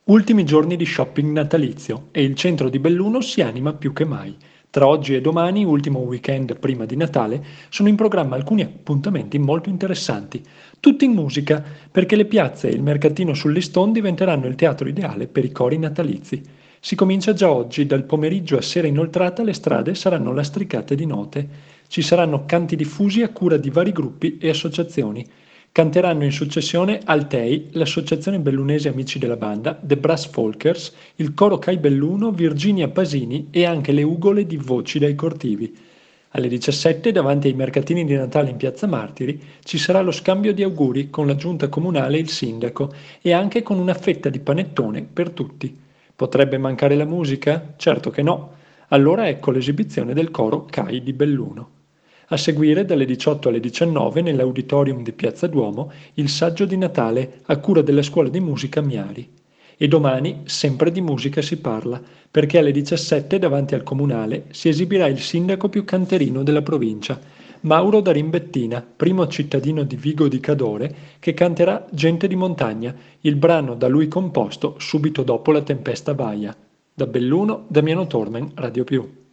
Ultimi giorni di shopping natalizio e il centro di Belluno si anima più che mai. Tra oggi e domani, ultimo weekend prima di Natale, sono in programma alcuni appuntamenti molto interessanti, tutti in musica, perché le piazze e il mercatino sull'Iston diventeranno il teatro ideale per i cori natalizi. Si comincia già oggi, dal pomeriggio a sera inoltrata le strade saranno lastricate di note. Ci saranno canti diffusi a cura di vari gruppi e associazioni. Canteranno in successione Altei, l'Associazione Bellunese Amici della Banda, The Brass Folkers, il Coro Cai Belluno, Virginia Pasini e anche le ugole di Voci dai Cortivi. Alle 17, davanti ai mercatini di Natale in Piazza Martiri, ci sarà lo scambio di auguri con la giunta comunale e il sindaco e anche con una fetta di panettone per tutti. Potrebbe mancare la musica? Certo che no. Allora ecco l'esibizione del coro CAI di Belluno. A seguire, dalle 18 alle 19, nell'auditorium di Piazza Duomo, il saggio di Natale a cura della scuola di musica Miari. E domani sempre di musica si parla, perché alle 17 davanti al comunale si esibirà il sindaco più canterino della provincia, Mauro da Rimbettina, primo cittadino di Vigo di Cadore, che canterà Gente di montagna, il brano da lui composto subito dopo la tempesta Vaia. Da Belluno, Damiano Tormen, Radio Più.